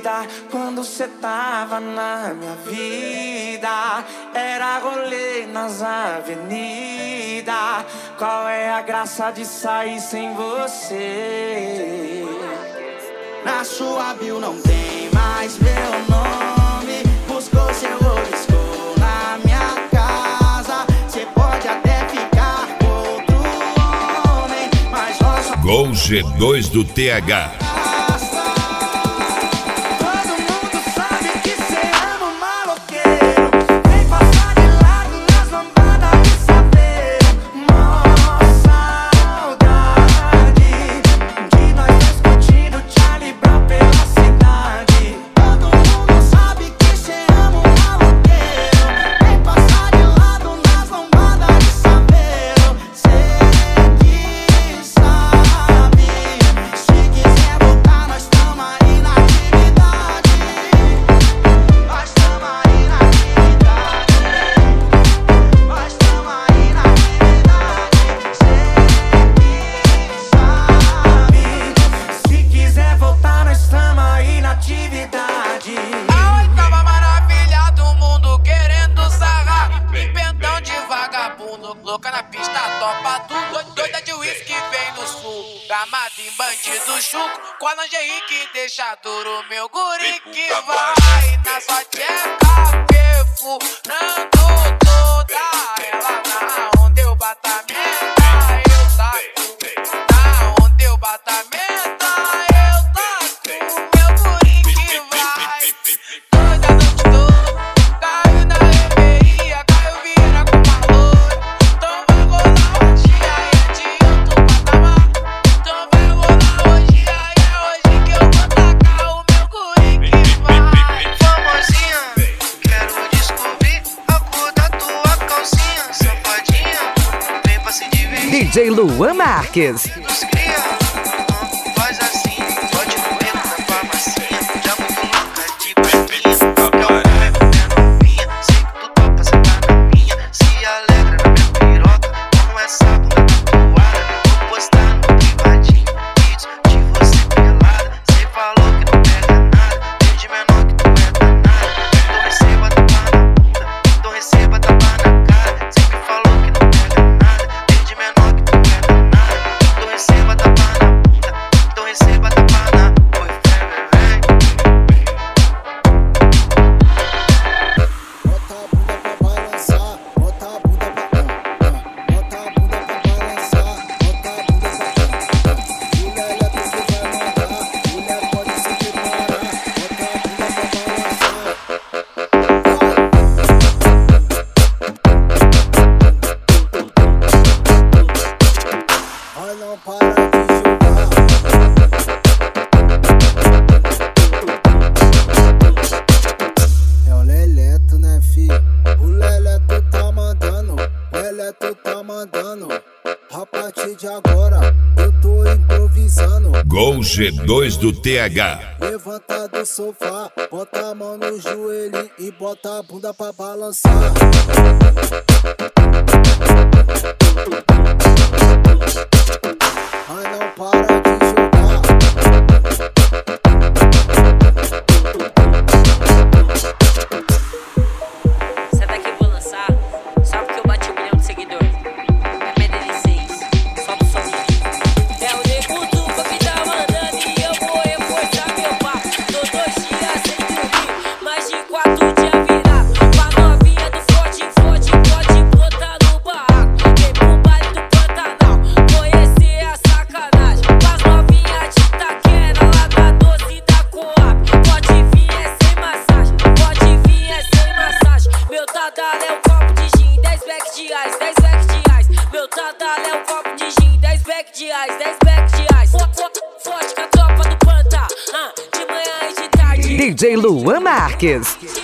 vida. Quando cê tava na minha vida, era rolê nas avenidas. Qual é a graça de sair sem você? Na sua bio não tem mais meu nome. Buscou seu olisco na minha casa. Cê pode até ficar com outro homem, mas nossa Gol G2 do TH. Louca na pista, topa tudo. Doida de uísque, vem no sul. Gamado em bandido chuco. Com a lingerie que deixa duro. Meu guri que vai na sua tcheca, perfurando toda ela. Na onde eu batamenta, eu taco. Na onde eu batamenta, eu taco. Meu guri que vai. Doida a noite toda. Caiu na reveria, caiu vira com valor. DJ Luan Marques. Faz assim, pode comer na farmacinha. Já muito louca de baixinha. Quer o bebê com novinha. Sei que tu topa, cê tá na minha. Se alegra na minha piroca. Como essa bunda tatuada. Vou postar no privadinho vídeos de você pelada. Cê falou que não pega nada. Desde menor que tu é danada. Então receba tapa na bunda. Então receba tapa na cara. Cê me falou que não pega nada. Desde menor que tu é danada. Então receba tapa na bunda. Então receba tapa na. Oi, Bota a bunda pra balançar, bota a bunda pra bota a bunda pra balançar, bota a bunda pra mulher elétrica que vai mandar, mulher pode se preparar, bota a bunda pra balançar. Vai não para de jogar. É o Leleto, né, fi? O Leleto tá mandando, o Leleto tá mandando. A partir de agora, eu tô improvisando. Gol G2 do TH. Levanta do sofá, bota a mão no joelho e bota a bunda pra balançar. Ai, não para de jogar. Senta aqui, vou lançar. Só porque eu bati 1 milhão de seguidores. É PDL6. Solta o som. É o Nego Tupa que tá mandando e eu vou reforçar meu papo. Tô 2 dias sem dormir, mais de 4 dias virado. Com a novinha do Forte, pode botar no barraco. Vem pro baile do Pantanal, conhecer a sacanagem. Com as novinhas de Itaquera, lá da Doce da Coab. Pode vir, é sem massagem. Pode vir, é sem massagem. Meu tadala é um copo de gin, 10 back de ice, 10 back de ice. Meu tadala é um copo de gin, 10 back de ice, 10 back de ice. Forte com a tropa do Panta, de manhã e de tarde. DJ Luan Marques.